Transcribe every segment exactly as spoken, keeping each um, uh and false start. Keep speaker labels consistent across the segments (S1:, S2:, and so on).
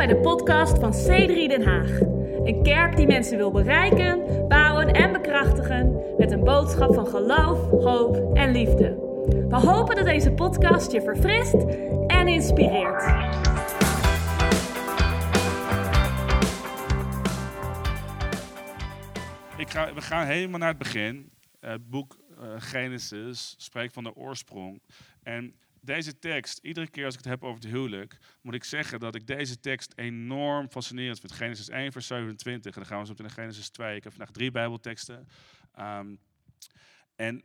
S1: bij de podcast van C drie Den Haag. Een kerk die mensen wil bereiken, bouwen en bekrachtigen met een boodschap van geloof, hoop en liefde. We hopen dat deze podcast je verfrist en inspireert.
S2: Ik ga, we gaan helemaal naar het begin. Het boek uh, Genesis spreekt van de oorsprong. En deze tekst, iedere keer als ik het heb over het huwelijk, moet ik zeggen dat ik deze tekst enorm fascinerend vind. Genesis één vers zevenentwintig. En dan gaan we zo meteen naar Genesis twee. Ik heb vandaag drie Bijbelteksten. Um, en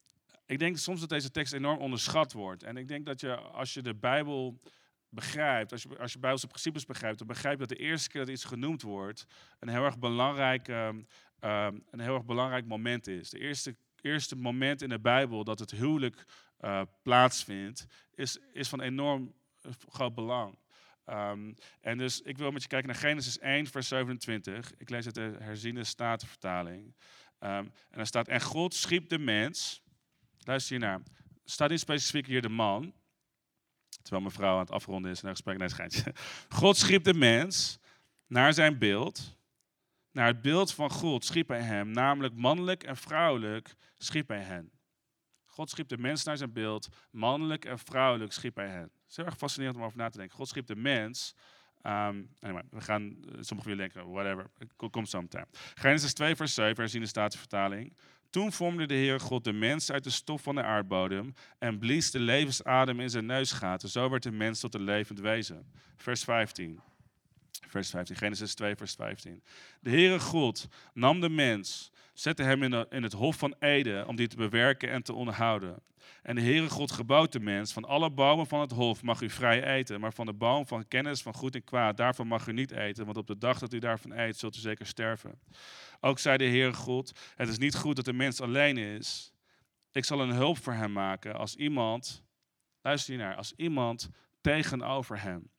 S2: ik denk soms dat deze tekst enorm onderschat wordt. En ik denk dat je, als je de Bijbel begrijpt, als je, als je Bijbelse principes begrijpt, dan begrijp je dat de eerste keer dat iets genoemd wordt, een heel erg belangrijk, um, um, een heel erg belangrijk moment is. De eerste, eerste moment in de Bijbel dat het huwelijk uh, plaatsvindt, is, is van enorm uh, groot belang. Um, en dus ik wil met je kijken naar Genesis één vers zevenentwintig. Ik lees uit de herziene statenvertaling. Um, en daar staat, en God schiep de mens. Luister hiernaar. Er staat niet specifiek hier de man. Terwijl mijn vrouw aan het afronden is en een gesprek nee, schijntje. God schiep de mens naar zijn beeld. Naar het beeld van God schiep hij hem. Namelijk mannelijk en vrouwelijk schiep hij hen. God schiep de mens naar zijn beeld. Mannelijk en vrouwelijk schiep hij hen. Het is heel erg fascinerend om over na te denken. God schiep de mens. Um, anyway, we gaan, uh, sommigen van jullie denken, whatever. Komt zo meteen. Genesis twee vers zeven, herzien de Statenvertaling. Toen vormde de Heere God de mens uit de stof van de aardbodem en blies de levensadem in zijn neusgaten. Zo werd de mens tot een levend wezen. Vers vijftien. Vers vijftien. Genesis twee vers vijftien. De Heere God nam de mens, zette hem in, de, in het hof van Eden om die te bewerken en te onderhouden. En de Heere God gebood de mens, van alle bomen van het hof mag u vrij eten, maar van de boom van kennis van goed en kwaad, daarvan mag u niet eten, want op de dag dat u daarvan eet, zult u zeker sterven. Ook zei de Heere God, het is niet goed dat de mens alleen is. Ik zal een hulp voor hem maken als iemand, luister hiernaar, als iemand tegenover hem.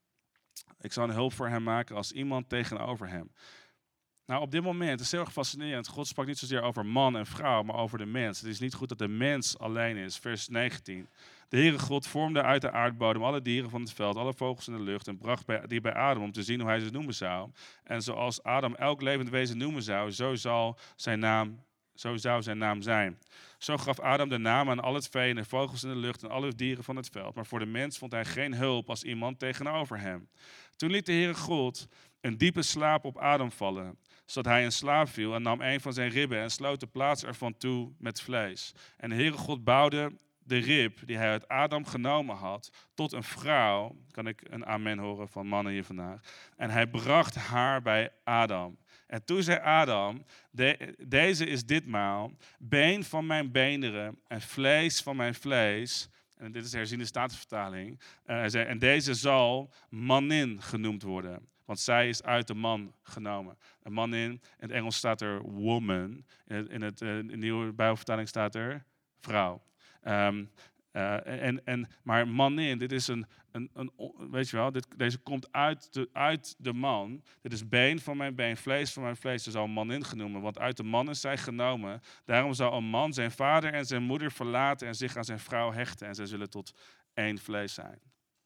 S2: Ik zal een hulp voor hem maken als iemand tegenover hem. Nou, op dit moment, het is heel erg fascinerend. God sprak niet zozeer over man en vrouw, maar over de mens. Het is niet goed dat de mens alleen is. Vers negentien. De Heere God vormde uit de aardbodem alle dieren van het veld, alle vogels in de lucht en bracht bij, die bij Adam om te zien hoe hij ze noemen zou. En zoals Adam elk levend wezen noemen zou, zo, zal zijn naam, zo zou zijn naam zijn. Zo gaf Adam de naam aan al het vee en de vogels in de lucht en alle dieren van het veld. Maar voor de mens vond hij geen hulp als iemand tegenover hem. Toen liet de Heere God een diepe slaap op Adam vallen, zodat hij in slaap viel en nam een van zijn ribben en sloot de plaats ervan toe met vlees. En de Heere God bouwde de rib die hij uit Adam genomen had tot een vrouw. Kan ik een amen horen van mannen hier vandaag. En hij bracht haar bij Adam. En toen zei Adam, de, deze is ditmaal been van mijn beenderen en vlees van mijn vlees. En dit is de herziene Statenvertaling. Uh, hij zei, en deze zal manin genoemd worden. Want zij is uit de man genomen. Een manin, in het Engels staat er woman. In, het, in, het, uh, in de nieuwe Bijbelvertaling staat er vrouw. Um, uh, en, en, maar manin, dit is een, een, een weet je wel, dit, deze komt uit de, uit de man. Dit is been van mijn been, vlees van mijn vlees. Ze zal manin genoemd, want uit de man is zij genomen. Daarom zal een man zijn vader en zijn moeder verlaten en zich aan zijn vrouw hechten. En zij zullen tot één vlees zijn.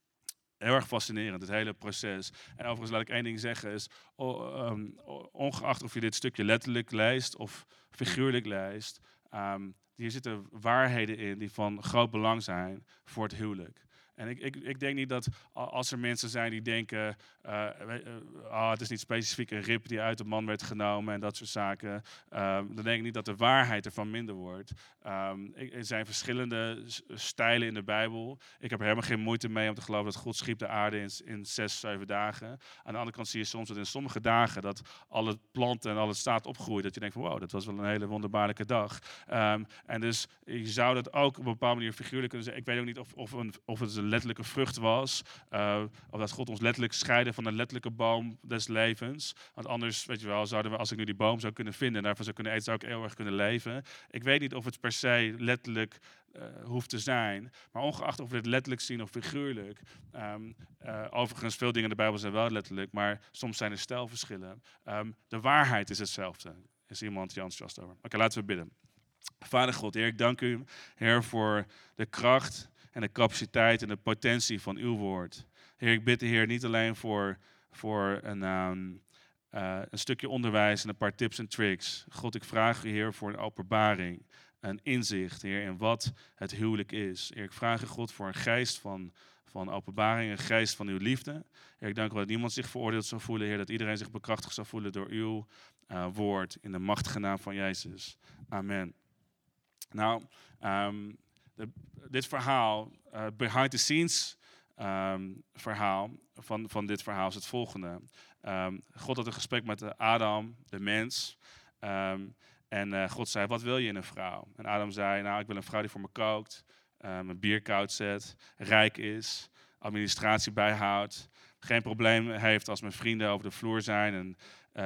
S2: Heel erg fascinerend, het hele proces. En overigens laat ik één ding zeggen, is oh, um, ongeacht of je dit stukje letterlijk leest of figuurlijk leest, um, hier zitten waarheden in die van groot belang zijn voor het huwelijk. En ik, ik, ik denk niet dat als er mensen zijn die denken, uh, uh, oh, het is niet specifiek een rib die uit de man werd genomen en dat soort zaken. Um, dan denk ik niet dat de waarheid ervan minder wordt. Um, er zijn verschillende stijlen in de Bijbel. Ik heb er helemaal geen moeite mee om te geloven dat God schiep de aarde in, in zes, zeven dagen. Aan de andere kant zie je soms dat in sommige dagen dat alle planten en alles staat opgroeit. Dat je denkt van wow, dat was wel een hele wonderbaarlijke dag. Um, en dus je zou dat ook op een bepaalde manier figuurlijk kunnen zeggen. Ik weet ook niet of, of, een, of het een letterlijke vrucht was. Uh, of dat God ons letterlijk scheidde van de letterlijke boom des levens. Want anders, weet je wel, zouden we, als ik nu die boom zou kunnen vinden en daarvan zou kunnen eten, zou ik eeuwig kunnen leven. Ik weet niet of het per se letterlijk uh, hoeft te zijn. Maar ongeacht of we het letterlijk zien of figuurlijk. Um, uh, overigens, veel dingen in de Bijbel zijn wel letterlijk, maar soms zijn er stijlverschillen. Um, de waarheid is hetzelfde. Is iemand die enthousiast over? Oké, okay, laten we bidden. Vader God, Heer, ik dank u, Heer, voor de kracht en de capaciteit en de potentie van uw woord. Heer, ik bid de Heer niet alleen voor, voor een, um, uh, een stukje onderwijs en een paar tips en tricks. God, ik vraag u, Heer, voor een openbaring, een inzicht, Heer, in wat het huwelijk is. Heer, ik vraag u, God, voor een geest van, van openbaring, een geest van uw liefde. Heer, ik dank u dat niemand zich veroordeeld zou voelen, Heer, dat iedereen zich bekrachtigd zou voelen door uw uh, woord, in de machtige naam van Jezus. Amen. Nou, um, de, dit verhaal, uh, behind the scenes um, verhaal van, van dit verhaal is het volgende. Um, God had een gesprek met de Adam, de mens. Um, en uh, God zei, wat wil je in een vrouw? En Adam zei, nou, ik wil een vrouw die voor me kookt, um, een bier koud zet, rijk is, administratie bijhoudt, geen probleem heeft als mijn vrienden over de vloer zijn en,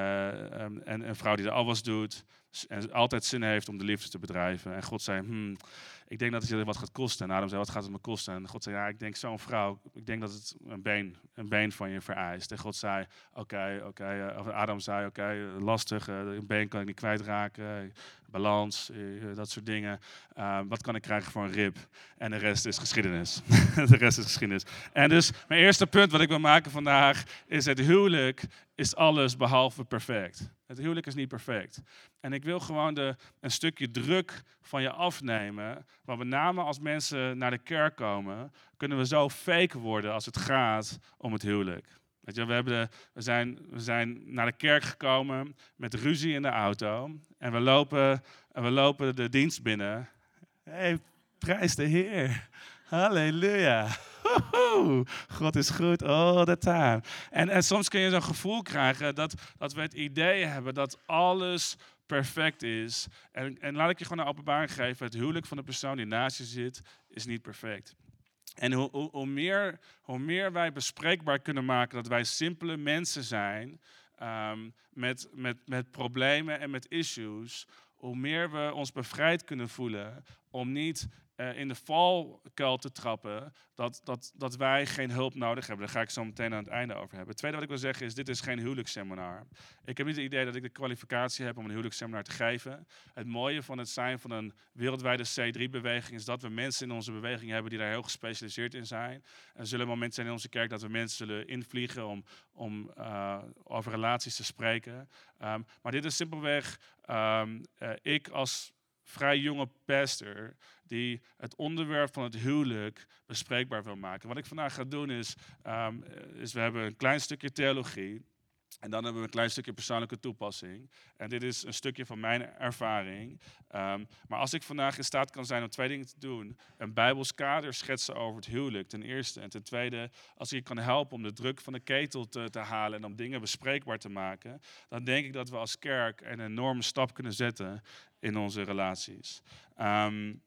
S2: uh, um, en een vrouw die de afwas doet. En altijd zin heeft om de liefde te bedrijven. En God zei, hmm, ik denk dat het je wat gaat kosten. En Adam zei, wat gaat het me kosten? En God zei, ja, ik denk zo'n vrouw, ik denk dat het een been, een been van je vereist. En God zei, oké, okay, oké. Okay. Of Adam zei, oké, okay, lastig, uh, een been kan ik niet kwijtraken. Balans, uh, dat soort dingen. Uh, wat kan ik krijgen voor een rib? En de rest is geschiedenis. de rest is geschiedenis. En dus mijn eerste punt wat ik wil maken vandaag is het huwelijk is alles behalve perfect. Het huwelijk is niet perfect. En ik wil gewoon de, een stukje druk van je afnemen. Want met name als mensen naar de kerk komen, kunnen we zo fake worden als het gaat om het huwelijk. Weet je, we, hebben de, we, zijn, we zijn naar de kerk gekomen met ruzie in de auto. En we lopen, en we lopen de dienst binnen. Hé, hey, prijs de Heer. Halleluja. Woehoe. God is goed all the time. En, en soms kun je zo'n gevoel krijgen dat, dat we het idee hebben dat alles perfect is. En, en laat ik je gewoon een openbaring geven. Het huwelijk van de persoon die naast je zit is niet perfect. En hoe, hoe, hoe, meer, hoe meer wij bespreekbaar kunnen maken dat wij simpele mensen zijn um, met, met, met problemen en met issues, hoe meer we ons bevrijd kunnen voelen om niet uh, in de valkuil te trappen dat, dat, dat wij geen hulp nodig hebben. Daar ga ik zo meteen aan het einde over hebben. Het tweede wat ik wil zeggen is, dit is geen huwelijksseminar. Ik heb niet het idee dat ik de kwalificatie heb om een huwelijksseminar te geven. Het mooie van het zijn van een wereldwijde C drie beweging is dat we mensen in onze beweging hebben die daar heel gespecialiseerd in zijn. En er zullen momenten zijn in onze kerk dat we mensen zullen invliegen om, om uh, over relaties te spreken. Um, maar dit is simpelweg um, uh, ik als vrij jonge pastor die het onderwerp van het huwelijk bespreekbaar wil maken. Wat ik vandaag ga doen is, um, is we hebben een klein stukje theologie en dan hebben we een klein stukje persoonlijke toepassing. En dit is een stukje van mijn ervaring. Um, maar als ik vandaag in staat kan zijn om twee dingen te doen, een Bijbels kader schetsen over het huwelijk ten eerste. En ten tweede, als ik je kan helpen om de druk van de ketel te, te halen en om dingen bespreekbaar te maken, dan denk ik dat we als kerk een enorme stap kunnen zetten in onze relaties. Um,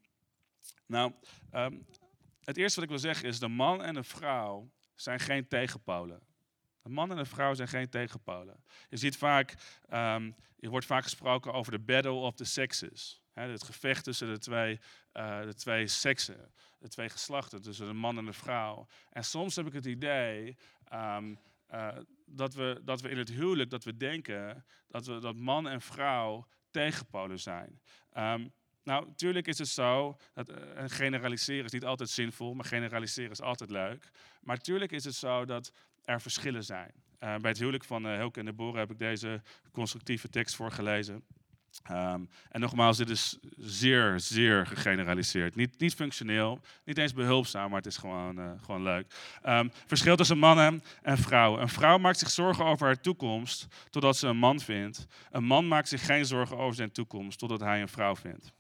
S2: nou, um, het eerste wat ik wil zeggen is, de man en de vrouw zijn geen tegenpolen. Een man en een vrouw zijn geen tegenpolen. Je ziet vaak, um, er wordt vaak gesproken over de battle of the sexes. He, het gevecht tussen de twee, uh, de twee seksen, de twee geslachten, tussen de man en de vrouw. En soms heb ik het idee um, uh, dat, we, dat we in het huwelijk, dat we denken dat, we, dat man en vrouw tegenpolen zijn. Um, Nou, natuurlijk is het zo, dat uh, generaliseren is niet altijd zinvol, maar generaliseren is altijd leuk. Maar natuurlijk is het zo dat er verschillen zijn. Uh, bij het huwelijk van uh, Hilke en Deborah heb ik deze constructieve tekst voorgelezen. Um, en nogmaals, dit is zeer, zeer gegeneraliseerd. Niet, niet functioneel, niet eens behulpzaam, maar het is gewoon, uh, gewoon leuk. Um, verschil tussen mannen en vrouwen. Een vrouw maakt zich zorgen over haar toekomst totdat ze een man vindt. Een man maakt zich geen zorgen over zijn toekomst totdat hij een vrouw vindt.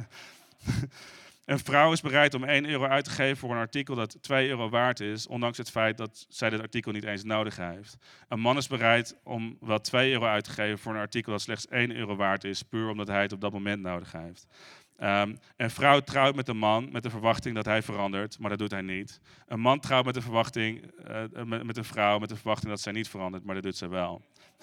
S2: Een vrouw is bereid om één euro uit te geven voor een artikel dat twee euro waard is, ondanks het feit dat zij dit artikel niet eens nodig heeft. Een man is bereid om wel twee euro uit te geven voor een artikel dat slechts één euro waard is, puur omdat hij het op dat moment nodig heeft. Um, een vrouw trouwt met een man met de verwachting dat hij verandert, maar dat doet hij niet. Een man trouwt met de verwachting, uh, met, met een vrouw met de verwachting dat zij niet verandert, maar dat doet zij wel.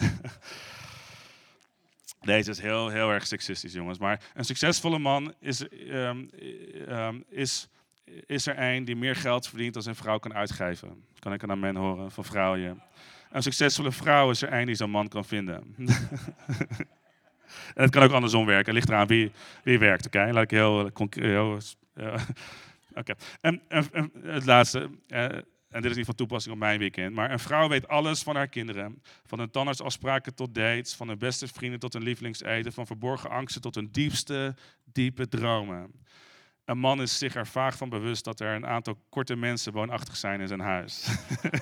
S2: Deze is heel, heel erg seksistisch, jongens. Maar een succesvolle man is, um, um, is, is er een die meer geld verdient dan zijn vrouw kan uitgeven. Kan ik een amen horen van vrouwen. Een succesvolle vrouw is er een die zo'n man kan vinden. En het kan ook andersom werken. Het ligt eraan wie, wie werkt. Oké, okay? Laat ik heel concreet. Uh, Oké. Okay. En, en, en het laatste. Uh, en dit is niet van toepassing op mijn weekend, maar een vrouw weet alles van haar kinderen. Van hun tandartsafspraken tot dates, van hun beste vrienden tot hun lievelingseten, van verborgen angsten tot hun diepste, diepe dromen. Een man is zich er vaag van bewust dat er een aantal korte mensen woonachtig zijn in zijn huis.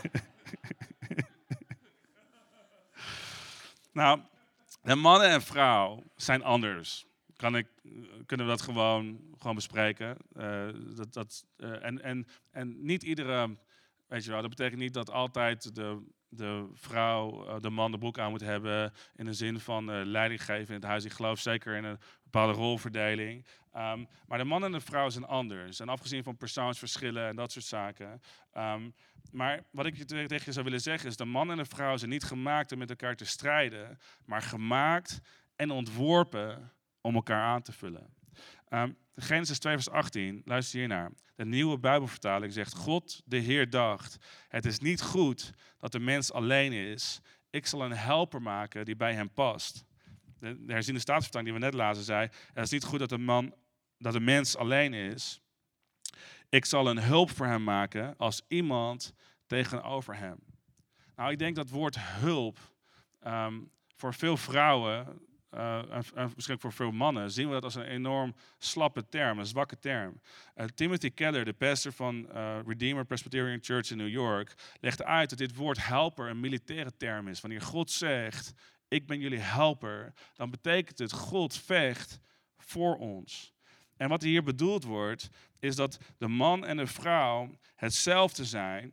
S2: Nou, de man en vrouw zijn anders. Kan ik, kunnen we dat gewoon, gewoon bespreken? Uh, dat, dat, uh, en, en, en niet iedere, weet je wel, dat betekent niet dat altijd de, de vrouw, uh, de man de broek aan moet hebben in de zin van uh, leiding geven in het huis. Ik geloof zeker in een bepaalde rolverdeling. Um, maar de man en de vrouw zijn anders. En afgezien van persoonsverschillen en dat soort zaken. Um, maar wat ik je tegen je zou willen zeggen is, de man en de vrouw zijn niet gemaakt om met elkaar te strijden, maar gemaakt en ontworpen om elkaar aan te vullen. Um, Genesis twee vers achttien, luister hiernaar. De nieuwe Bijbelvertaling zegt, God de Heer dacht, het is niet goed dat de mens alleen is. Ik zal een helper maken die bij hem past. De, de herziende Statenvertaling die we net lazen zei, het is niet goed dat de, man, dat de mens alleen is. Ik zal een hulp voor hem maken als iemand tegenover hem. Nou, ik denk dat het woord hulp um, voor veel vrouwen, uh, en, en misschien voor veel mannen, zien we dat als een enorm slappe term, een zwakke term. Uh, Timothy Keller, de pastor van uh, Redeemer Presbyterian Church in New York, legt uit dat dit woord helper een militaire term is. Wanneer God zegt, ik ben jullie helper, dan betekent het God vecht voor ons. En wat hier bedoeld wordt, is dat de man en de vrouw hetzelfde zijn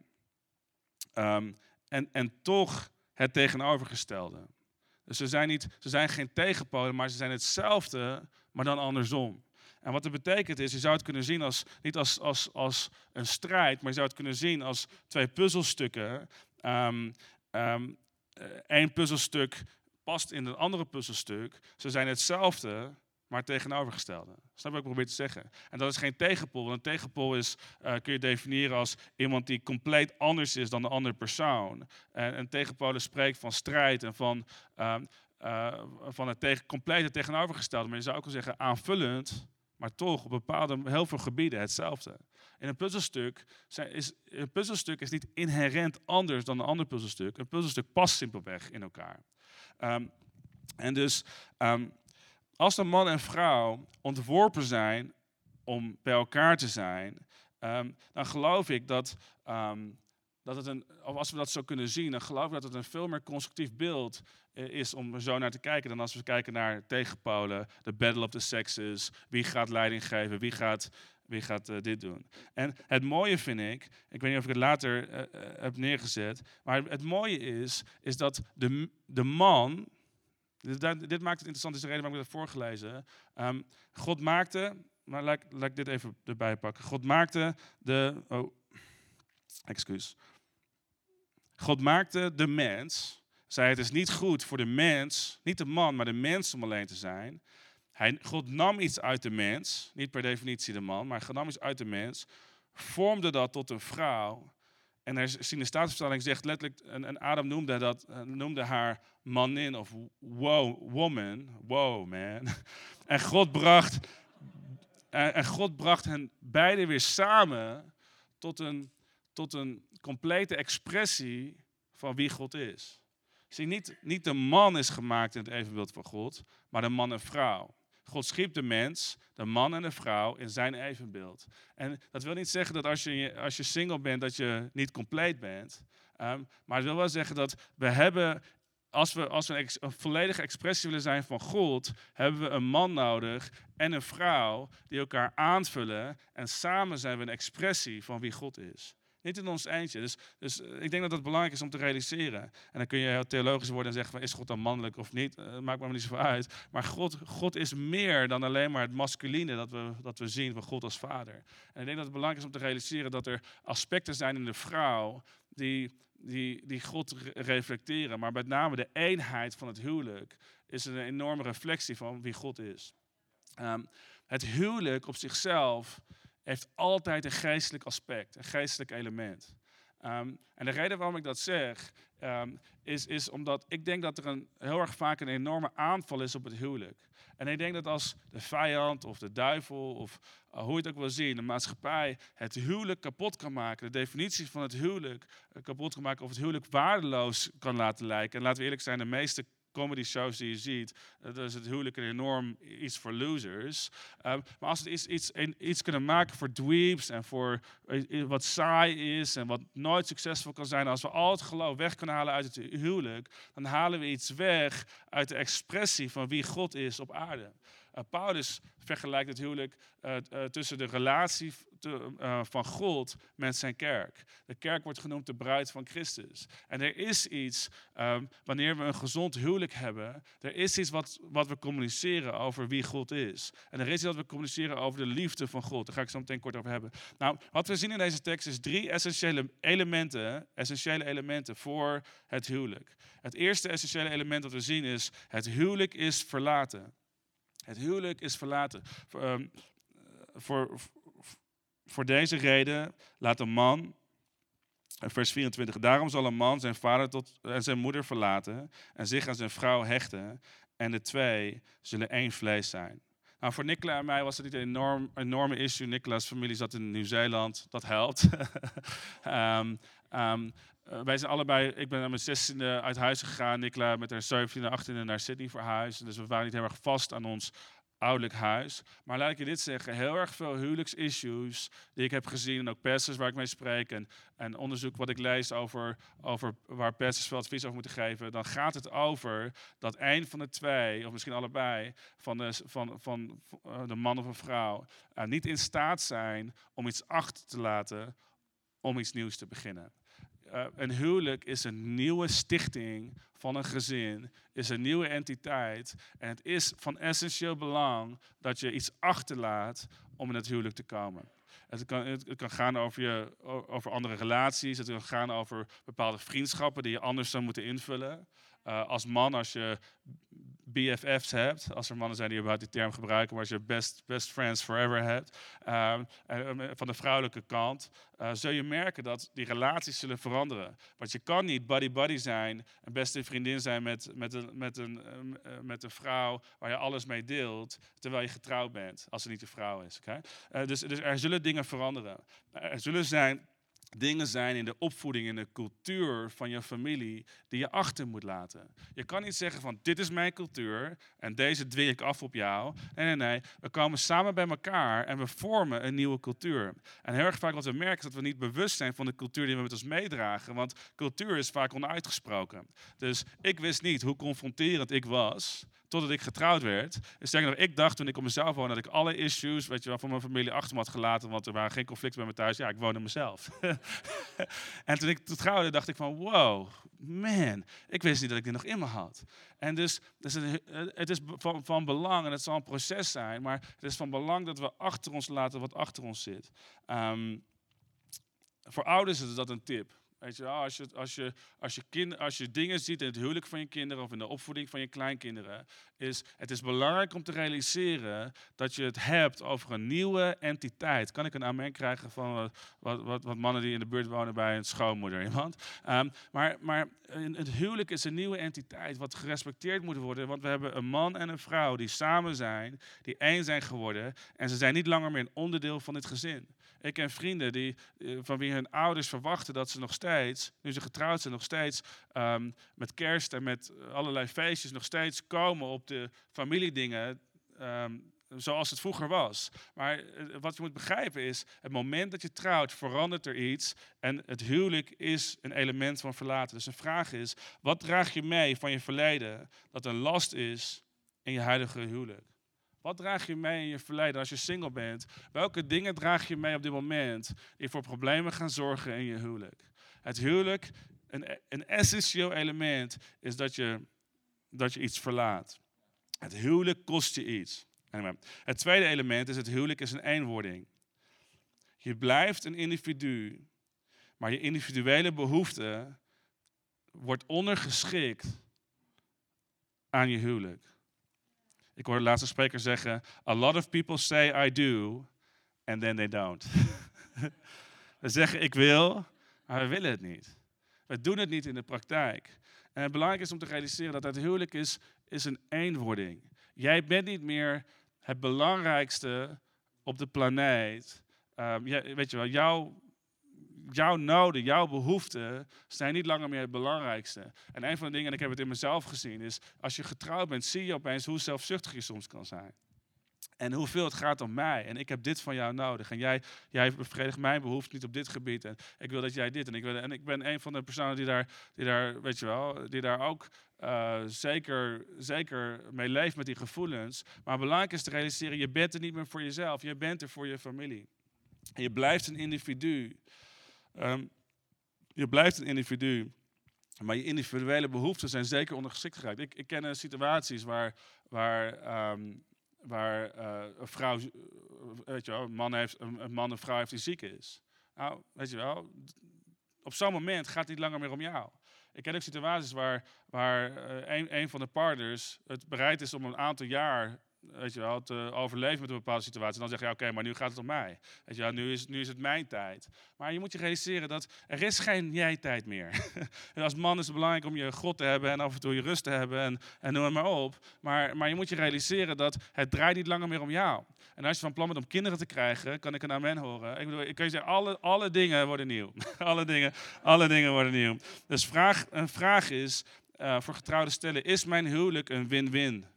S2: um, en, en toch het tegenovergestelde. Dus ze zijn, niet, ze zijn geen tegenpolen, maar ze zijn hetzelfde, maar dan andersom. En wat dat betekent is, je zou het kunnen zien als, niet als, als, als een strijd, maar je zou het kunnen zien als twee puzzelstukken. Um, um, Eén puzzelstuk past in het andere puzzelstuk. Ze zijn hetzelfde, maar het tegenovergestelde. Snap je wat ik probeer te zeggen? En dat is geen tegenpool. Want een tegenpool is, uh, kun je definiëren als iemand die compleet anders is dan de andere persoon. En een tegenpool spreekt van strijd en van, uh, uh, van het tegen, complete tegenovergestelde. Maar je zou ook wel zeggen aanvullend, maar toch op bepaalde, heel veel gebieden hetzelfde. In een puzzelstuk, zijn, is, een puzzelstuk is niet inherent anders dan een ander puzzelstuk. Een puzzelstuk past simpelweg in elkaar. Um, en dus... Um, Als een man en vrouw ontworpen zijn om bij elkaar te zijn, um, dan geloof ik dat, um, dat het een, of als we dat zo kunnen zien, dan geloof ik dat het een veel meer constructief beeld uh, is om er zo naar te kijken dan als we kijken naar tegenpolen, de battle of the sexes, wie gaat leiding geven, wie gaat, wie gaat uh, dit doen. En het mooie vind ik, ik weet niet of ik het later uh, uh, heb neergezet, maar het mooie is, is dat de, de man... Dit, dit maakt het interessant, dit is de reden waarom ik dat heb voorgelezen. Um, God maakte, maar laat, laat ik dit even erbij pakken. God maakte de, oh, excuus. God maakte de mens, zei het is niet goed voor de mens, niet de man, maar de mens om alleen te zijn. Hij, God nam iets uit de mens, niet per definitie de man, maar God nam iets uit de mens, vormde dat tot een vrouw. En er zien de Statenvertaling zegt letterlijk, en, en Adam noemde, dat, noemde haar manin of wow, woman, wow man. En God bracht, en, en God bracht hen beiden weer samen tot een, tot een complete expressie van wie God is. Zie, niet, niet de man is gemaakt in het evenbeeld van God, maar de man en vrouw. God schiep de mens, de man en de vrouw, in zijn evenbeeld. En dat wil niet zeggen dat als je, als je single bent, dat je niet compleet bent. Um, maar het wil wel zeggen dat we hebben, als we, als we een, ex, een volledige expressie willen zijn van God, hebben we een man nodig en een vrouw die elkaar aanvullen. En samen zijn we een expressie van wie God is. Niet in ons eentje. Dus, dus ik denk dat dat belangrijk is om te realiseren. En dan kun je heel theologisch worden en zeggen van, is God dan mannelijk of niet? Uh, maakt me niet zoveel uit. Maar God, God is meer dan alleen maar het masculine dat we, dat we zien van God als vader. En ik denk dat het belangrijk is om te realiseren dat er aspecten zijn in de vrouw die, die, die God re- reflecteren. Maar met name de eenheid van het huwelijk is een enorme reflectie van wie God is. Um, het huwelijk op zichzelf heeft altijd een geestelijk aspect, een geestelijk element. Um, en de reden waarom ik dat zeg, um, is, is omdat ik denk dat er een, heel erg vaak een enorme aanval is op het huwelijk. En ik denk dat als de vijand of de duivel of uh, hoe je het ook wil zien, de maatschappij het huwelijk kapot kan maken, de definitie van het huwelijk uh, kapot kan maken of het huwelijk waardeloos kan laten lijken. En laten we eerlijk zijn, de meeste comedy shows die je ziet, dat is het huwelijk een enorm iets voor losers. Um, maar als we iets, iets, iets kunnen maken voor dweebs en voor uh, wat saai is en wat nooit succesvol kan zijn, als we al het geloof weg kunnen halen uit het huwelijk, dan halen we iets weg uit de expressie van wie God is op aarde. Uh, Paulus vergelijkt het huwelijk uh, uh, tussen de relatie te, uh, van God met zijn kerk. De kerk wordt genoemd de bruid van Christus. En er is iets, um, wanneer we een gezond huwelijk hebben, er is iets wat, wat we communiceren over wie God is. En er is iets wat we communiceren over de liefde van God. Daar ga ik zo meteen kort over hebben. Nou, wat we zien in deze tekst is drie essentiële elementen, essentiële elementen voor het huwelijk. Het eerste essentiële element dat we zien is, het huwelijk is verlaten. Het huwelijk is verlaten. Voor, um, voor, voor deze reden laat een man, vers vierentwintig, daarom zal een man zijn vader tot, en zijn moeder verlaten en zich aan zijn vrouw hechten en de twee zullen één vlees zijn. Nou, voor Nicola en mij was het niet een enorm, enorme issue. Nicola's familie zat in Nieuw-Zeeland, dat helpt. um, um, Uh, wij zijn allebei, ik ben aan mijn zestiende uit huis gegaan. Nicola met haar zeventiende, achttiende naar Sydney verhuisd. Dus we waren niet heel erg vast aan ons ouderlijk huis. Maar laat ik je dit zeggen, heel erg veel huwelijksissues die ik heb gezien. En ook pastors waar ik mee spreek. En, en onderzoek wat ik lees over, over waar pastors veel advies over moeten geven. Dan gaat het over dat een van de twee, of misschien allebei, van de, van, van, van de man of een vrouw, uh, niet in staat zijn om iets achter te laten om iets nieuws te beginnen. Uh, een huwelijk is een nieuwe stichting van een gezin, is een nieuwe entiteit. En het is van essentieel belang dat je iets achterlaat om in het huwelijk te komen. Het kan, het kan gaan over, je, over andere relaties, het kan gaan over bepaalde vriendschappen die je anders zou moeten invullen. Uh, als man, als je B F F's hebt, als er mannen zijn die überhaupt die term gebruiken, maar als je best, best friends forever hebt, uh, uh, van de vrouwelijke kant, uh, zul je merken dat die relaties zullen veranderen. Want je kan niet buddy-buddy zijn, een beste vriendin zijn met, met, een, met, een, uh, met een vrouw waar je alles mee deelt, terwijl je getrouwd bent, als ze niet je vrouw is. Okay? Uh, dus, dus er zullen dingen veranderen. Er zullen zijn dingen zijn in de opvoeding, in de cultuur van je familie die je achter moet laten. Je kan niet zeggen van dit is mijn cultuur en deze dwing ik af op jou. Nee, nee, nee. We komen samen bij elkaar en we vormen een nieuwe cultuur. En heel erg vaak wat we merken is dat we niet bewust zijn van de cultuur die we met ons meedragen. Want cultuur is vaak onuitgesproken. Dus ik wist niet hoe confronterend ik was totdat ik getrouwd werd. Sterker nog, ik dacht toen ik op mezelf woonde dat ik alle issues, weet je wel, van mijn familie achter me had gelaten, want er waren geen conflicten bij me thuis. Ja, ik woonde mezelf. En toen ik trouwde, dacht ik van, wow, man, ik wist niet dat ik dit nog in me had. En dus, dus het, het is van, van belang, en het zal een proces zijn, maar het is van belang dat we achter ons laten wat achter ons zit. Um, voor ouders is dat een tip. Weet je wel, als je, als, je, als, je kind, als je dingen ziet in het huwelijk van je kinderen of in de opvoeding van je kleinkinderen, is het is belangrijk om te realiseren dat je het hebt over een nieuwe entiteit. Kan ik een amen krijgen van wat, wat, wat mannen die in de buurt wonen bij een schoonmoeder? Iemand? Um, maar, maar het huwelijk is een nieuwe entiteit wat gerespecteerd moet worden, want we hebben een man en een vrouw die samen zijn, die één zijn geworden en ze zijn niet langer meer een onderdeel van dit gezin. Ik ken vrienden die, van wie hun ouders verwachten dat ze nog steeds, nu ze getrouwd zijn, nog steeds um, met kerst en met allerlei feestjes nog steeds komen op de familiedingen um, zoals het vroeger was. Maar wat je moet begrijpen is, het moment dat je trouwt verandert er iets en het huwelijk is een element van verlaten. Dus de vraag is, wat draag je mee van je verleden dat een last is in je huidige huwelijk? Wat draag je mee in je verleden als je single bent? Welke dingen draag je mee op dit moment die voor problemen gaan zorgen in je huwelijk? Het huwelijk, een, een essentieel element, is dat je, dat je iets verlaat. Het huwelijk kost je iets. Het tweede element is het huwelijk is een eenwording. Je blijft een individu, maar je individuele behoefte wordt ondergeschikt aan je huwelijk. Ik hoorde de laatste spreker zeggen, a lot of people say I do, and then they don't. We zeggen ik wil, Maar we willen het niet. We doen het niet in de praktijk. En het belangrijk is om te realiseren dat het huwelijk is, is een eenwording. Jij bent niet meer het belangrijkste op de planeet. Um, ja, weet je wel, jouw, jouw noden, jouw behoeften zijn niet langer meer het belangrijkste. En een van de dingen, en ik heb het in mezelf gezien, is als je getrouwd bent, zie je opeens hoe zelfzuchtig je soms kan zijn. En hoeveel het gaat om mij. En ik heb dit van jou nodig. En jij, jij bevredigt mijn behoefte niet op dit gebied. En ik wil dat jij dit. En ik, wil, en ik ben een van de personen die daar, die daar weet je wel, die daar ook uh, zeker, zeker mee leeft met die gevoelens. Maar belangrijk is te realiseren, je bent er niet meer voor jezelf. Je bent er voor je familie. En je blijft een individu. Um, je blijft een individu. Maar je individuele behoeften zijn zeker ondergeschikt geraakt. Ik, ik ken uh, situaties waar... waar um, Waar uh, een vrouw, weet je wel, een man, heeft, een, een man een vrouw heeft die ziek is. Nou, weet je wel, op zo'n moment gaat het niet langer meer om jou. Ik ken ook situaties waar, waar uh, een, een van de partners het bereid is om een aantal jaar, weet je wel, te overleven met een bepaalde situatie. En dan zeg je, ja, oké, okay, maar nu gaat het om mij. Weet je wel, nu is, nu is het mijn tijd. Maar je moet je realiseren dat er is geen jij-tijd meer. En als man is het belangrijk om je God te hebben en af en toe je rust te hebben en, en noem het maar op. Maar, maar je moet je realiseren dat het draait niet langer meer om jou. En als je van plan bent om kinderen te krijgen, kan ik een amen horen. Ik bedoel, ik kan je zeggen, alle, alle dingen worden nieuw. alle, dingen, alle dingen worden nieuw. Dus vraag, een vraag is, uh, voor getrouwde stellen, is mijn huwelijk een win-win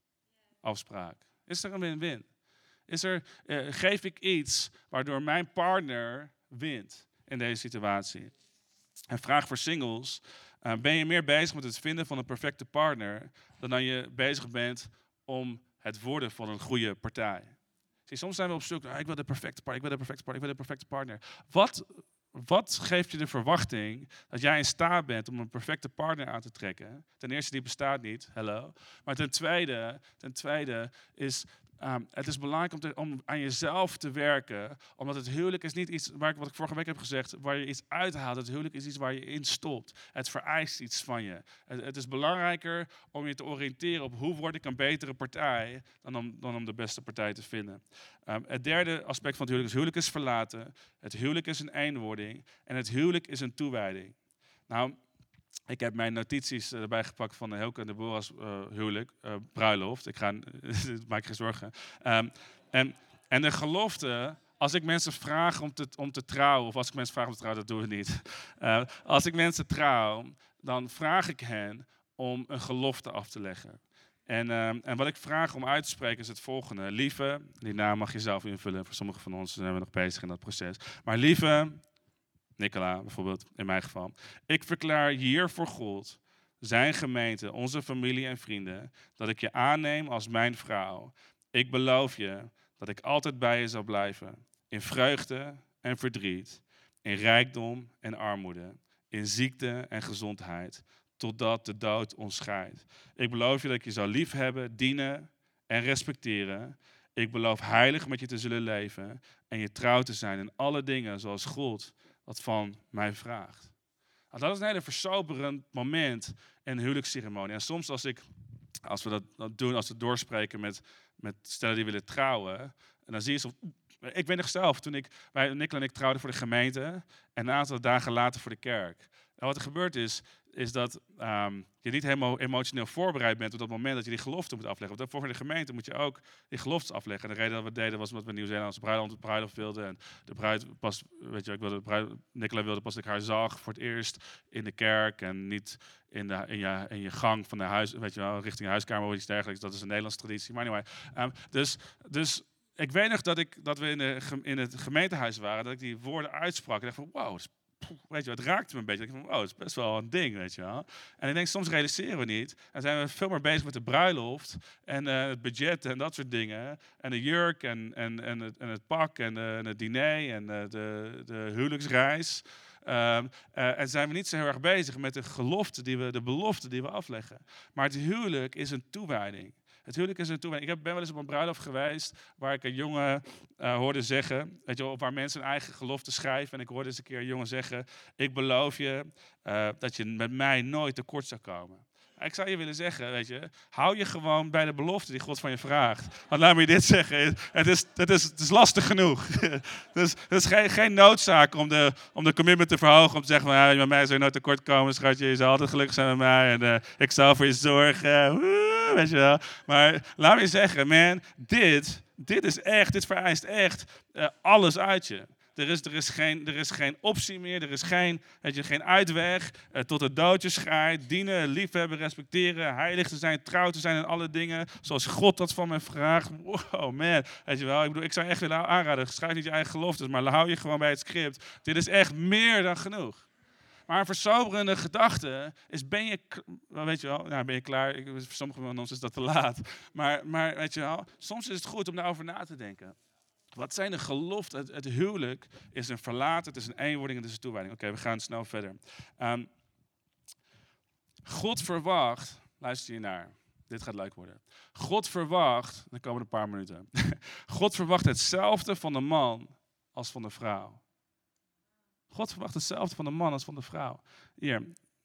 S2: afspraak? Is er een win-win? Is er, uh, geef ik iets waardoor mijn partner wint in deze situatie? En vraag voor singles, uh, ben je meer bezig met het vinden van een perfecte partner dan dat je bezig bent om het worden van een goede partij? Zie, soms zijn we op zoek naar, ik wil de perfecte partner, ik wil de perfecte partner, ik wil de perfecte partner. Wat, wat geeft je de verwachting dat jij in staat bent om een perfecte partner aan te trekken? Ten eerste, die bestaat niet, hello. Maar ten tweede, ten tweede is, um, het is belangrijk om, te, om aan jezelf te werken. Omdat het huwelijk is niet iets, waar ik, wat ik vorige week heb gezegd, waar je iets uithaalt. Het huwelijk is iets waar je in stopt. Het vereist iets van je. Het, het is belangrijker om je te oriënteren op hoe word ik een betere partij, dan om, dan om de beste partij te vinden. Um, het derde aspect van het huwelijk is, huwelijk is verlaten. Het huwelijk is een eenwording. En het huwelijk is een toewijding. Nou, ik heb mijn notities erbij gepakt van de Helke en Deborah's uh, huwelijk, uh, bruiloft. Ik ga, maak geen zorgen. Um, en, en de gelofte, als ik mensen vraag om te, om te trouwen, of als ik mensen vraag om te trouwen, dat doen we niet. Uh, als ik mensen trouw, dan vraag ik hen om een gelofte af te leggen. En, uh, en wat ik vraag om uit te spreken is het volgende. Lieve, die naam mag je zelf invullen. Voor sommigen van ons zijn we nog bezig in dat proces. Maar lieve Nicola, bijvoorbeeld, in mijn geval. Ik verklaar hier voor God, zijn gemeente, onze familie en vrienden, dat ik je aanneem als mijn vrouw. Ik beloof je dat ik altijd bij je zal blijven. In vreugde en verdriet. In rijkdom en armoede. In ziekte en gezondheid. Totdat de dood ons scheidt. Ik beloof je dat ik je zal liefhebben, dienen en respecteren. Ik beloof heilig met je te zullen leven. En je trouw te zijn in alle dingen zoals God wat van mij vraagt. Nou, dat is een hele versoberend moment in een huwelijksceremonie. En soms als, ik, als we dat, dat doen, als we doorspreken met, met stellen die willen trouwen, en dan zie je soms, ik weet nog zelf, toen ik, wij, Nicola en ik trouwden voor de gemeente en een aantal dagen later voor de kerk. En wat er gebeurd is, is dat um, je niet helemaal emotioneel voorbereid bent op dat moment dat je die gelofte moet afleggen. Want voor de gemeente moet je ook die geloftes afleggen. En de reden dat we het deden was omdat we Nieuw-Zeelandse bruiloft, bruiloft wilden. En de bruid pas, weet je, ik wilde, bruid, Nicola wilde pas dat ik haar zag voor het eerst in de kerk en niet in, de, in, je, in je gang van de huis, weet je wel, richting je huiskamer of iets dergelijks. Dat is een Nederlandse traditie. Maar anyway, um, dus, dus ik weet nog dat, ik, dat we in, de, in het gemeentehuis waren, dat ik die woorden uitsprak. En dacht van, wow, weet je, het raakte me een beetje. Ik dacht van, wow, het is best wel een ding, weet je wel. En ik denk, soms realiseren we niet. En zijn we veel meer bezig met de bruiloft en uh, het budget en dat soort dingen. En de jurk en, en, en, het, en het pak en, uh, en het diner en uh, de, de huwelijksreis. Um, uh, en zijn we niet zo heel erg bezig met de gelofte die we, de belofte die we afleggen. Maar het huwelijk is een toewijding. Het huwelijk is een toewijding. Ik ben wel eens op een bruiloft geweest waar ik een jongen uh, hoorde zeggen, weet je wel, waar mensen hun eigen gelofte schrijven. En ik hoorde eens een keer een jongen zeggen, ik beloof je uh, dat je met mij nooit tekort zou komen. ik zou je willen zeggen, weet je, hou je gewoon bij de belofte die God van je vraagt. Want laat me je dit zeggen, het is, het is, het is lastig genoeg. Dus het is geen, geen noodzaak om de, om de commitment te verhogen, om te zeggen, van, ja, met mij zou je nooit tekort komen, schatje, je zal altijd gelukkig zijn met mij en uh, ik zal voor je zorgen, Woe, weet je wel. Maar laat me je zeggen, man, dit, dit is echt, dit vereist echt uh, alles uit je. Er is, er, is geen, er is geen optie meer, er is geen, weet je, geen uitweg. Uh, tot het doodje schrijdt, dienen, liefhebben, respecteren, heilig te zijn, trouw te zijn in alle dingen. Zoals God dat van mij vraagt. Wow, man. Weet je wel, ik bedoel, ik zou echt willen aanraden, schrijf niet je eigen geloftes, maar hou je gewoon bij het script. Dit is echt meer dan genoeg. Maar een versoberende gedachte is, ben je, weet je wel, nou ben je klaar, ik, voor sommigen van ons is dat te laat. Maar, maar weet je wel, soms is het goed om daarover na te denken. Wat zijn de geloften? Het, het huwelijk is een verlaten, het is een eenwording, het is een toewijding. Oké, okay, we gaan snel verder. Um, God verwacht, luister hier naar, dit gaat leuk worden. God verwacht, dan komen er een paar minuten. God verwacht hetzelfde van de man als van de vrouw. God verwacht hetzelfde van de man als van de vrouw. Hier,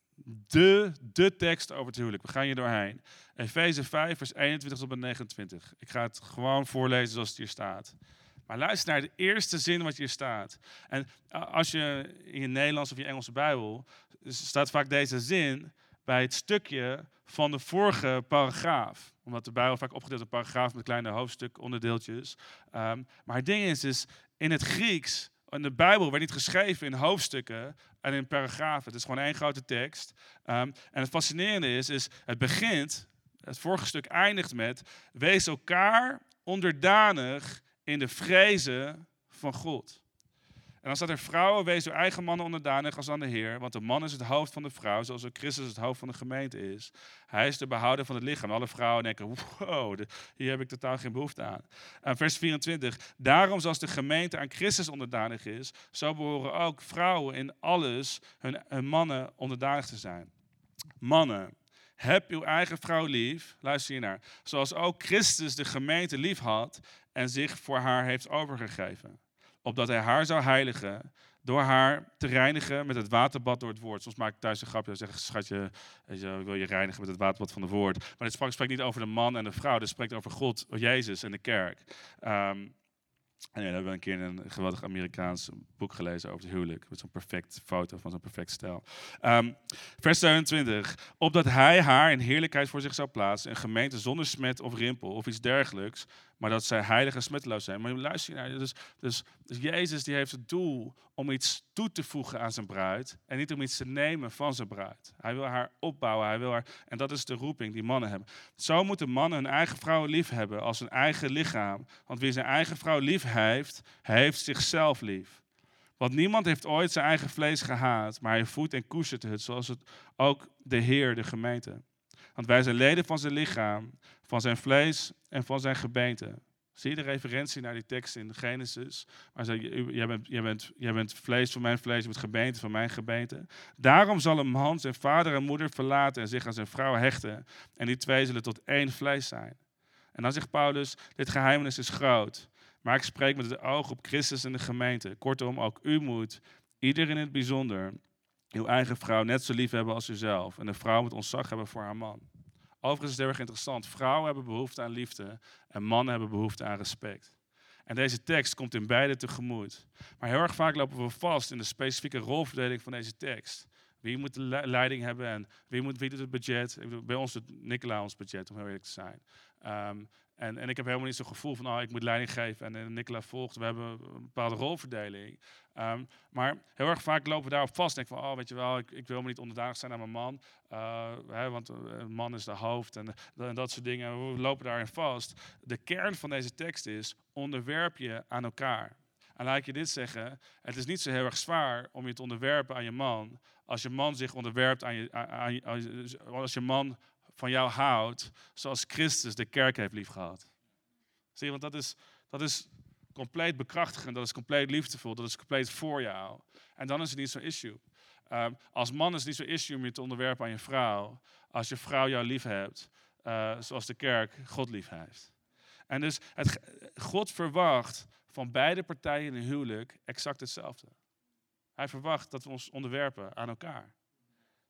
S2: de, de tekst over het huwelijk. We gaan hier doorheen. Efeze vijf, vers eenentwintig tot en met negenentwintig. Ik ga het gewoon voorlezen zoals het hier staat. Maar luister naar de eerste zin wat hier staat. En als je in je Nederlands of je Engelse Bijbel, staat vaak deze zin bij het stukje van de vorige paragraaf. Omdat de Bijbel vaak opgedeeld is in paragraaf met kleine hoofdstukonderdeeltjes. Um, maar het ding is, is, in het Grieks, in de Bijbel werd niet geschreven in hoofdstukken en in paragrafen. Het is gewoon één grote tekst. Um, en het fascinerende is, is, het begint, het vorige stuk eindigt met, wees elkaar onderdanig in de vrezen van God. En dan staat er, vrouwen, wees uw eigen mannen onderdanig als aan de Heer. Want de man is het hoofd van de vrouw, zoals ook Christus het hoofd van de gemeente is. Hij is de behouder van het lichaam. Alle vrouwen denken, wow, de, hier heb ik totaal geen behoefte aan. En vers vierentwintig, daarom zoals de gemeente aan Christus onderdanig is, zo behoren ook vrouwen in alles hun, hun mannen onderdanig te zijn. Mannen, heb uw eigen vrouw lief, luister hiernaar, zoals ook Christus de gemeente lief had en zich voor haar heeft overgegeven. Opdat hij haar zou heiligen door haar te reinigen met het waterbad door het woord. Soms maak ik thuis een grapje en zeg, schatje, ik wil je reinigen met het waterbad van het woord. Maar dit spreekt niet over de man en de vrouw, dit spreekt over God, Jezus en de kerk. Um, En ja, dan hebben we een keer een geweldig Amerikaans boek gelezen over het huwelijk. Met zo'n perfect foto van zo'n perfect stijl. Um, vers zevenentwintig. Opdat hij haar in heerlijkheid voor zich zou plaatsen. Een gemeente zonder smet of rimpel of iets dergelijks. Maar dat zij heilig en smetteloos zijn. Maar luister naar, dus, dus, dus Jezus die heeft het doel om iets toe te voegen aan zijn bruid. En niet om iets te nemen van zijn bruid. Hij wil haar opbouwen. Hij wil haar, en dat is de roeping die mannen hebben. Zo moeten mannen hun eigen vrouwen lief hebben als hun eigen lichaam. Want wie zijn eigen vrouw lief heeft, heeft zichzelf lief. Want niemand heeft ooit zijn eigen vlees gehaat, maar hij voedt en koestert het, zoals het ook de Heer, de gemeente. Want wij zijn leden van zijn lichaam, van zijn vlees en van zijn gebeente. Zie je de referentie naar die tekst in Genesis? Maar zei, jij bent, jij, bent, jij bent vlees van mijn vlees, je bent gebeente van mijn gebeente. Daarom zal een man zijn vader en moeder verlaten en zich aan zijn vrouw hechten. En die twee zullen tot één vlees zijn. En dan zegt Paulus, dit geheimenis is groot. Maar ik spreek met het oog op Christus en de gemeente. Kortom, ook u moet, ieder in het bijzonder, uw eigen vrouw net zo lief hebben als uzelf. En de vrouw moet ontzag hebben voor haar man. Overigens is het heel erg interessant. Vrouwen hebben behoefte aan liefde en mannen hebben behoefte aan respect. En deze tekst komt in beide tegemoet. Maar heel erg vaak lopen we vast in de specifieke rolverdeling van deze tekst. Wie moet de leiding hebben en wie, moet, wie doet het budget? Ik bedoel, bij ons doet Nicola ons budget, om heel eerlijk te zijn. Um, En, en ik heb helemaal niet zo'n gevoel van, oh, ik moet leiding geven en, en Nicola volgt. We hebben een bepaalde rolverdeling. Um, maar heel erg vaak lopen we daarop vast. Denk van, oh, weet je wel, ik, ik wil me niet onderdanig zijn aan mijn man. Uh, hè, want een man is de hoofd en, en dat soort dingen. We lopen daarin vast. De kern van deze tekst is, onderwerp je aan elkaar. En laat ik je dit zeggen, het is niet zo heel erg zwaar om je te onderwerpen aan je man. Als je man zich onderwerpt aan je, aan, aan, als je man van jou houdt, zoals Christus de kerk heeft liefgehad. Zie je, want dat is, dat is compleet bekrachtigend, dat is compleet liefdevol, dat is compleet voor jou. En dan is het niet zo'n issue. Um, als man is het niet zo'n issue om je te onderwerpen aan je vrouw, als je vrouw jou lief hebt, uh, zoals de kerk God lief heeft. En dus, het, God verwacht van beide partijen in een huwelijk exact hetzelfde. Hij verwacht dat we ons onderwerpen aan elkaar. Zie je,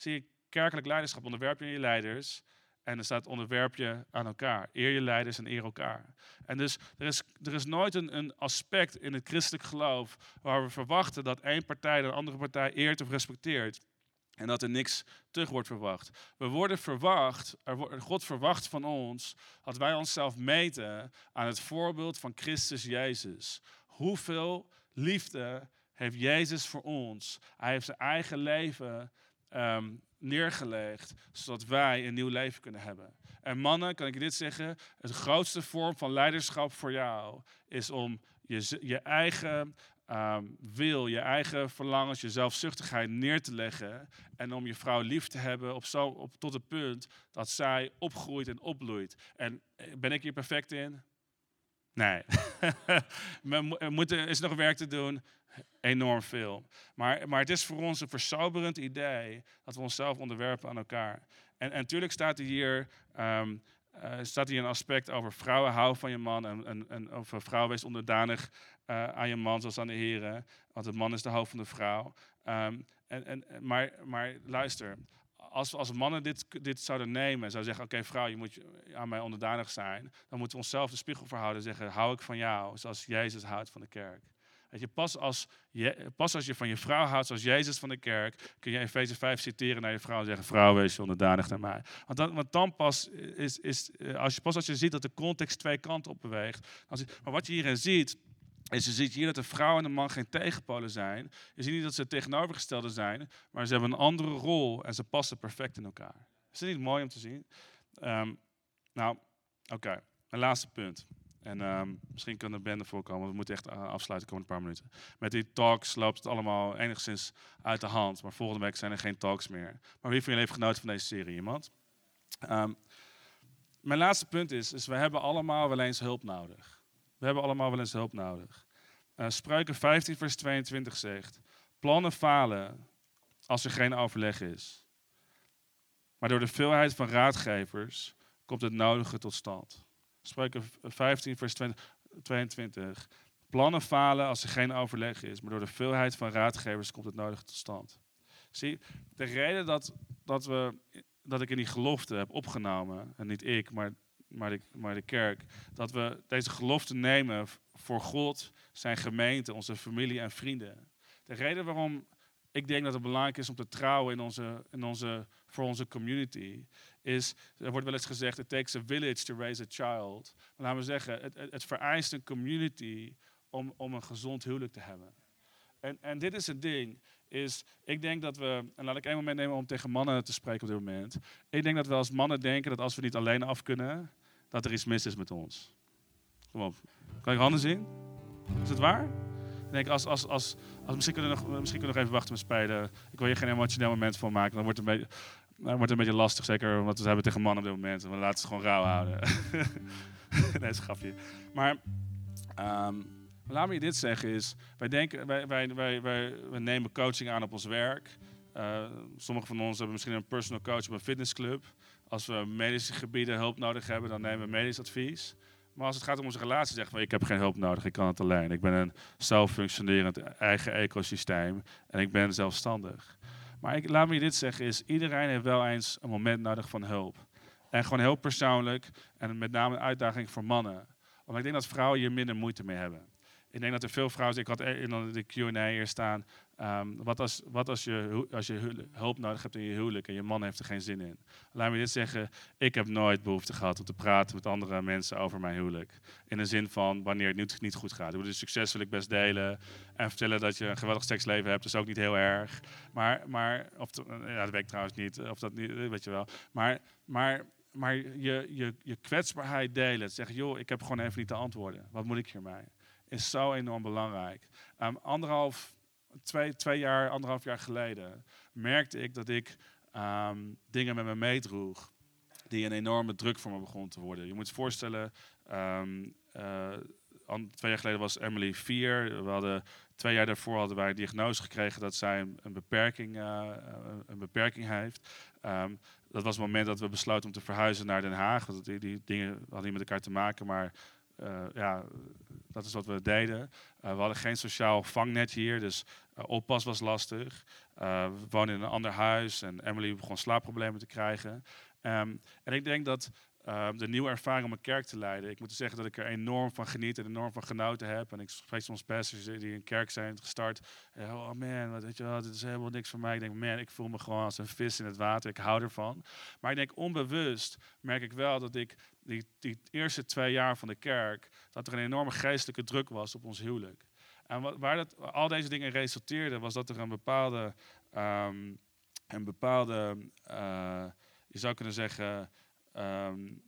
S2: kerkelijk leiderschap onderwerp je aan je leiders. En er staat onderwerp je aan elkaar. Eer je leiders en eer elkaar. En dus er is, er is nooit een, een aspect in het christelijk geloof waar we verwachten dat één partij de andere partij eert of respecteert. En dat er niks terug wordt verwacht. We worden verwacht, er wordt, God verwacht van ons dat wij onszelf meten aan het voorbeeld van Christus Jezus. Hoeveel liefde heeft Jezus voor ons? Hij heeft zijn eigen leven um, neergelegd, zodat wij een nieuw leven kunnen hebben. En mannen, kan ik je dit zeggen, het grootste vorm van leiderschap voor jou is om je, je eigen um, wil, je eigen verlangens, je zelfzuchtigheid neer te leggen en om je vrouw lief te hebben op zo, op, tot het punt dat zij opgroeit en opbloeit. En ben ik hier perfect in? Nee. Er moet, is nog werk te doen. Enorm veel. Maar, maar het is voor ons een versoberend idee dat we onszelf onderwerpen aan elkaar. En, en natuurlijk staat er hier, um, uh, staat hier een aspect over vrouwen, hou van je man. En, en, en over vrouwen, wees onderdanig uh, aan je man zoals aan de Here. Want de man is de hoofd van de vrouw. Um, en, en, maar, maar luister, als, als mannen dit, dit zouden nemen en zouden zeggen, oké okay, vrouw, je moet aan mij onderdanig zijn. Dan moeten we onszelf de spiegel voorhouden en zeggen, hou ik van jou zoals Jezus houdt van de kerk. Weet je, pas, als je, pas als je van je vrouw houdt zoals Jezus van de kerk, kun je Efeze vijf citeren naar je vrouw en zeggen, vrouw, wees je onderdanig naar mij. Want dan, want dan pas, is, is, als je, pas als je ziet dat de context twee kanten op beweegt. Als je, maar wat je hierin ziet, is je ziet hier dat de vrouw en de man geen tegenpolen zijn. Je ziet niet dat ze tegenovergestelde zijn, maar ze hebben een andere rol en ze passen perfect in elkaar. Is het niet mooi om te zien? Um, nou, oké, okay. Mijn laatste punt. En um, misschien kan de bende voorkomen, want we moeten echt uh, afsluiten de komende paar minuten. Met die talks loopt het allemaal enigszins uit de hand. Maar volgende week zijn er geen talks meer. Maar wie van jullie heeft genoten van deze serie? Iemand? Um, mijn laatste punt is, is, we hebben allemaal wel eens hulp nodig. We hebben allemaal wel eens hulp nodig. Uh, Spreuken vijftien vers tweeëntwintig zegt, plannen falen als er geen overleg is. Maar door de veelheid van raadgevers komt het nodige tot stand. Spreuken vijftien vers tweeëntwintig. Plannen falen als er geen overleg is, maar door de veelheid van raadgevers komt het nodige tot stand. Zie, de reden dat, dat, we, dat ik in die gelofte heb opgenomen, en niet ik, maar, maar, de, maar de kerk, dat we deze gelofte nemen voor God, zijn gemeente, onze familie en vrienden. De reden waarom ik denk dat het belangrijk is om te trouwen in onze, in onze, voor onze community, is, er wordt wel eens gezegd, it takes a village to raise a child. Maar laten we zeggen, het, het, het vereist een community om, om een gezond huwelijk te hebben. En, en dit is het ding, is, ik denk dat we, en laat ik één moment nemen om tegen mannen te spreken op dit moment. Ik denk dat we als mannen denken dat als we niet alleen af kunnen, dat er iets mis is met ons. Kom op, kan ik handen zien? Is het waar? Ik denk, als, als, als, als, misschien, kunnen we nog, misschien kunnen we nog even wachten met spelen. Ik wil hier geen emotioneel moment van maken, dan wordt het een beetje, dan wordt het een beetje lastig. Zeker omdat we hebben tegen mannen op dit moment. We laten het gewoon rauw houden. Nee, schapje. Maar um, laat me je dit zeggen is, wij, denken, wij, wij, wij, wij, wij nemen coaching aan op ons werk. Uh, sommigen van ons hebben misschien een personal coach op een fitnessclub. Als we medische gebieden hulp nodig hebben, dan nemen we medisch advies. Maar als het gaat om onze relatie, zeggen we, ik heb geen hulp nodig, ik kan het alleen. Ik ben een zelffunctionerend eigen ecosysteem en ik ben zelfstandig. Maar ik, laat me je dit zeggen, is iedereen heeft wel eens een moment nodig van hulp. En gewoon heel persoonlijk en met name een uitdaging voor mannen. Want ik denk dat vrouwen hier minder moeite mee hebben. Ik denk dat er veel vrouwen, ik had in de Q en A hier staan, um, wat, als, wat als je, als je hulp nodig hebt in je huwelijk en je man heeft er geen zin in. Laat me dit zeggen, ik heb nooit behoefte gehad om te praten met andere mensen over mijn huwelijk. In de zin van wanneer het niet, niet goed gaat. De succes wil ik best delen en vertellen dat je een geweldig seksleven hebt, is ook niet heel erg. Maar, maar of, ja, dat weet ik trouwens niet, of dat niet, weet je wel. Maar, maar, maar je, je, je kwetsbaarheid delen, zeggen, joh, ik heb gewoon even niet te antwoorden. Wat moet ik hiermee? Is zo enorm belangrijk. Um, anderhalf, twee, twee jaar, anderhalf jaar geleden merkte ik dat ik um, dingen met me meedroeg die een enorme druk voor me begon te worden. Je moet je voorstellen, um, uh, twee jaar geleden was Emily vier. We hadden, twee jaar daarvoor hadden wij een diagnose gekregen dat zij een, een, beperking, uh, een beperking heeft. Um, dat was het moment dat we besloten om te verhuizen naar Den Haag. Want die, die dingen hadden niet met elkaar te maken, maar uh, ja, dat is wat we deden. Uh, we hadden geen sociaal vangnet hier, dus uh, oppas was lastig. Uh, we woonden in een ander huis en Emily begon slaapproblemen te krijgen. Um, en ik denk dat uh, de nieuwe ervaring om een kerk te leiden, ik moet zeggen dat ik er enorm van geniet en enorm van genoten heb. En ik spreek soms pastors die een kerk zijn gestart. Uh, oh man, wat, weet je wel, dit is helemaal niks voor mij. Ik denk, man, ik voel me gewoon als een vis in het water. Ik hou ervan. Maar ik denk, onbewust merk ik wel dat ik die, die eerste twee jaar van de kerk, dat er een enorme geestelijke druk was op ons huwelijk. En wat, waar dat, al deze dingen resulteerden, was dat er een bepaalde, um, een bepaalde uh, je zou kunnen zeggen, um,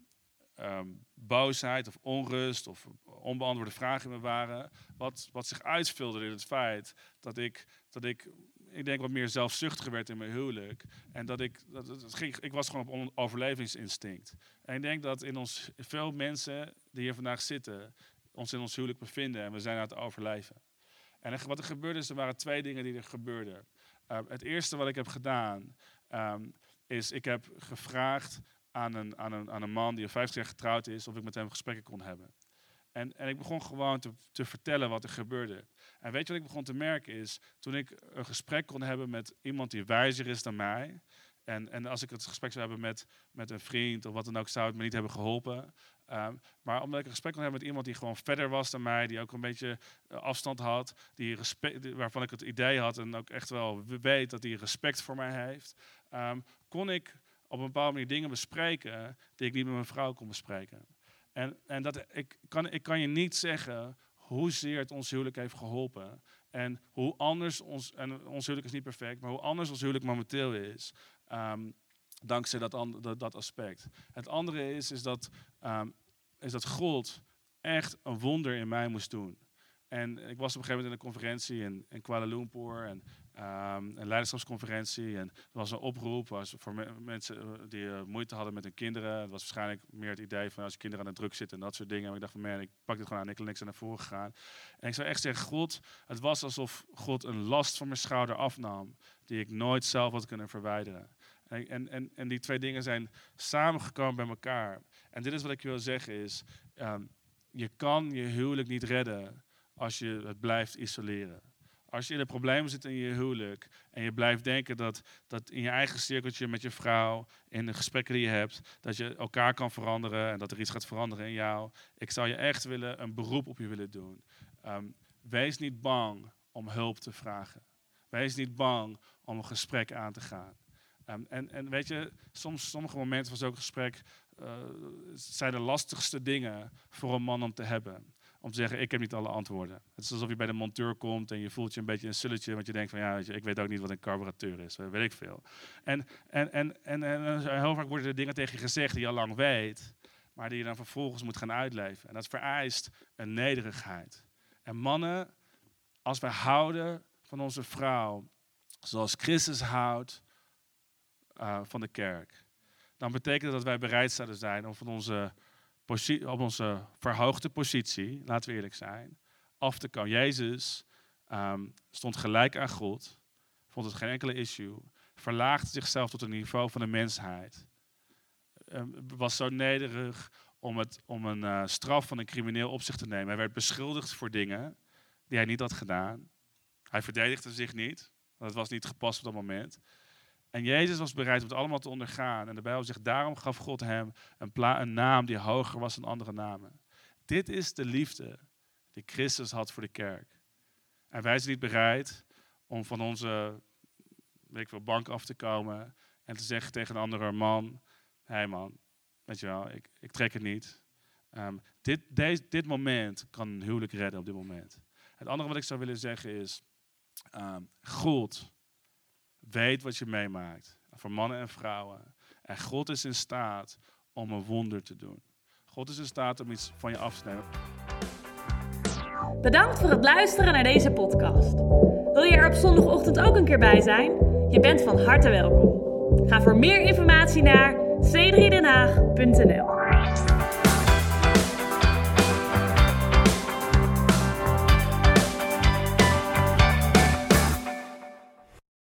S2: um, boosheid of onrust of onbeantwoorde vragen in me waren. Wat, wat zich uitfilterde in het feit dat ik, dat ik, ik denk wat meer zelfzuchtiger werd in mijn huwelijk. En dat ik, dat, dat ging, ik was gewoon op on- overlevingsinstinct. En ik denk dat in ons veel mensen die hier vandaag zitten, ons in ons huwelijk bevinden en we zijn aan het overleven. En er, wat er gebeurde is, er waren twee dingen die er gebeurden. Uh, het eerste wat ik heb gedaan, um, is ik heb gevraagd aan een, aan, een, aan een man die al vijftig jaar getrouwd is, of ik met hem gesprekken kon hebben. En, en ik begon gewoon te, te vertellen wat er gebeurde. En weet je wat ik begon te merken is, toen ik een gesprek kon hebben met iemand die wijzer is dan mij, en, en als ik het gesprek zou hebben met, met een vriend of wat dan ook, zou het me niet hebben geholpen. Um, maar omdat ik een gesprek kon hebben met iemand die gewoon verder was dan mij, die ook een beetje uh, afstand had, die respect, die, waarvan ik het idee had en ook echt wel weet dat hij respect voor mij heeft, um, kon ik op een bepaalde manier dingen bespreken die ik niet met mijn vrouw kon bespreken. En, en dat, ik, kan, ik kan je niet zeggen hoezeer het ons huwelijk heeft geholpen. En hoe anders ons, en ons huwelijk is niet perfect, maar hoe anders ons huwelijk momenteel is, um, dankzij dat, dat, dat aspect. Het andere is, is, dat, um, is dat God echt een wonder in mij moest doen. En ik was op een gegeven moment in een conferentie in, in Kuala Lumpur, en, um, een leiderschapsconferentie. En er was een oproep was voor me, mensen die uh, moeite hadden met hun kinderen. Het was waarschijnlijk meer het idee van als je kinderen aan de druk zitten en dat soort dingen. En ik dacht van, man, ik pak dit gewoon aan, ik ben niks naar voren gegaan. En ik zou echt zeggen, God, het was alsof God een last van mijn schouder afnam, die ik nooit zelf had kunnen verwijderen. En, en, en, en die twee dingen zijn samengekomen bij elkaar. En dit is wat ik wil zeggen is, um, je kan je huwelijk niet redden als je het blijft isoleren. Als je in de problemen zit in je huwelijk en je blijft denken dat, dat in je eigen cirkeltje met je vrouw, in de gesprekken die je hebt, dat je elkaar kan veranderen en dat er iets gaat veranderen in jou. Ik zou je echt willen een beroep op je willen doen. Um, wees niet bang om hulp te vragen. Wees niet bang om een gesprek aan te gaan. Um, en, en weet je, soms, sommige momenten van zo'n gesprek uh, zijn de lastigste dingen voor een man om te hebben. Om te zeggen, ik heb niet alle antwoorden. Het is alsof je bij de monteur komt en je voelt je een beetje een sulletje, want je denkt van, ja, weet je, ik weet ook niet wat een carburateur is, weet ik veel. En, en, en, en, en heel vaak worden er dingen tegen je gezegd die je al lang weet, maar die je dan vervolgens moet gaan uitleven. En dat vereist een nederigheid. En mannen, als wij houden van onze vrouw, zoals Christus houdt uh, van de kerk, dan betekent dat dat wij bereid zouden zijn om van onze op onze verhoogde positie, laten we eerlijk zijn, af te komen. Jezus um, stond gelijk aan God, vond het geen enkele issue, verlaagde zichzelf tot het niveau van de mensheid, um, was zo nederig om, het, om een uh, straf van een crimineel op zich te nemen. Hij werd beschuldigd voor dingen die hij niet had gedaan. Hij verdedigde zich niet, want het was niet gepast op dat moment. En Jezus was bereid om het allemaal te ondergaan. En de Bijbel zegt, daarom gaf God hem een, pla- een naam die hoger was dan andere namen. Dit is de liefde die Christus had voor de kerk. En wij zijn niet bereid om van onze weet ik veel, bank af te komen en te zeggen tegen een andere man, hé hey man, weet je wel, ik, ik trek het niet. Um, dit, deze, dit moment kan een huwelijk redden op dit moment. Het andere wat ik zou willen zeggen is, um, God weet wat je meemaakt. Voor mannen en vrouwen. En God is in staat om een wonder te doen. God is in staat om iets van je af te nemen.
S1: Bedankt voor het luisteren naar deze podcast. Wil je er op zondagochtend ook een keer bij zijn? Je bent van harte welkom. Ga voor meer informatie naar c drie den haag punt n l.